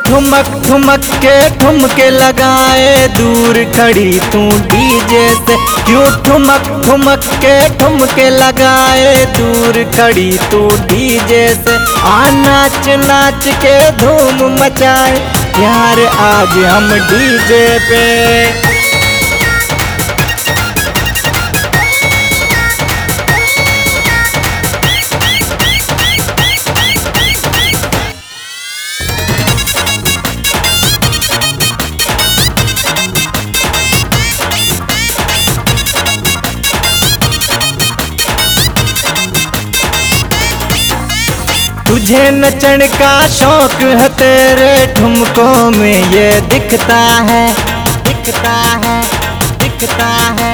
ठुमक ठुमक के ठुमके लगाए, दूर खड़ी तू डीजे से। क्यों ठुमक ठुमक के ठुमके लगाए, दूर खड़ी तू डीजे से। आ नाच नाच के धूम मचाए यार आज हम डीजे पे। तुझे नचन का शौक है, तेरे ठुमकों में ये दिखता है, दिखता है, दिखता है।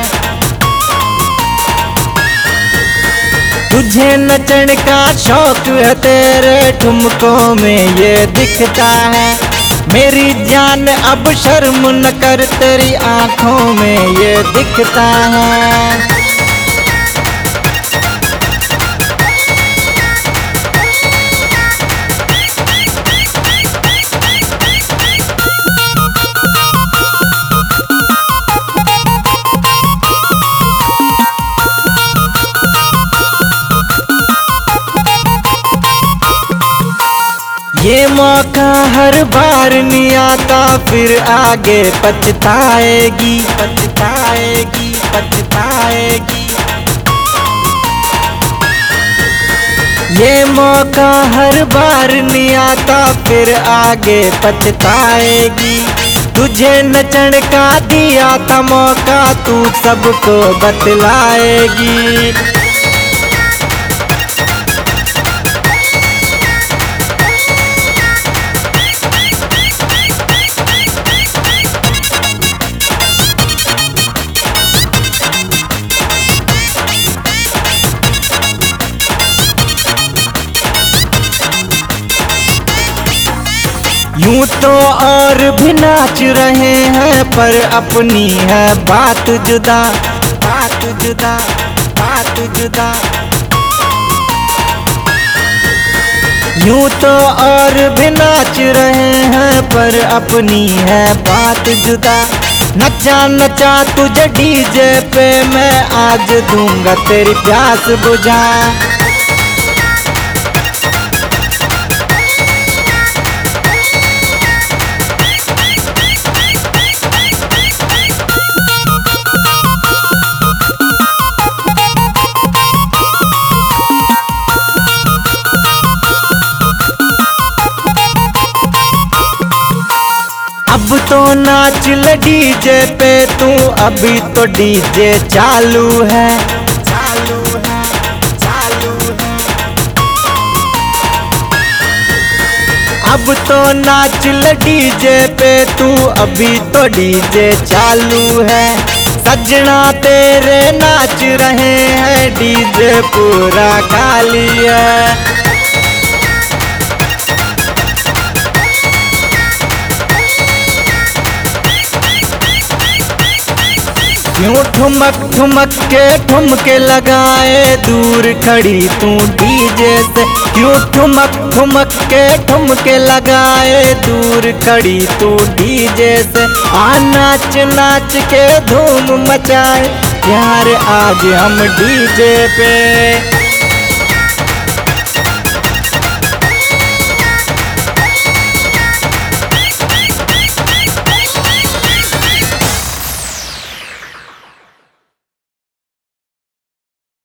तुझे नचन का शौक है, तेरे ठुमकों में ये दिखता है। मेरी जान अब शर्म न कर, तेरी आंखों में ये दिखता है। ये मौका हर बार नहीं आता, फिर आगे पछताएगी, पछताएगी, पछताएगी। ये मौका हर बार नहीं आता, फिर आगे पछताएगी। तुझे नचन का दिया था मौका, तू सबको बतलाएगी। यूं तो और भी नाच रहे हैं, पर अपनी है बात जुदा, बात जुदा, बात जुदा। यूं तो और भी नाच रहे हैं, पर अपनी है बात जुदा। नचा नचा तुझे डीजे पे मैं, आज दूंगा तेरी प्यास बुझा। अब तो नाच ले डीजे पे तू, अभी तो डीजे चालू है, चालू है, चालू है। अब तो नाच ले डीजे पे तू, अभी तो डीजे चालू है। सजना तेरे नाच रहे हैं, डीजे पूरा खाली है। क्यों ठुमक ठुमक के ठुमके लगाए, दूर खड़ी तू डीजे से। क्यों ठुमक ठुमक के ठुमके लगाए, दूर खड़ी तू डीजे से। आ नाच नाच के धूम मचाए यार आज हम डीजे पे।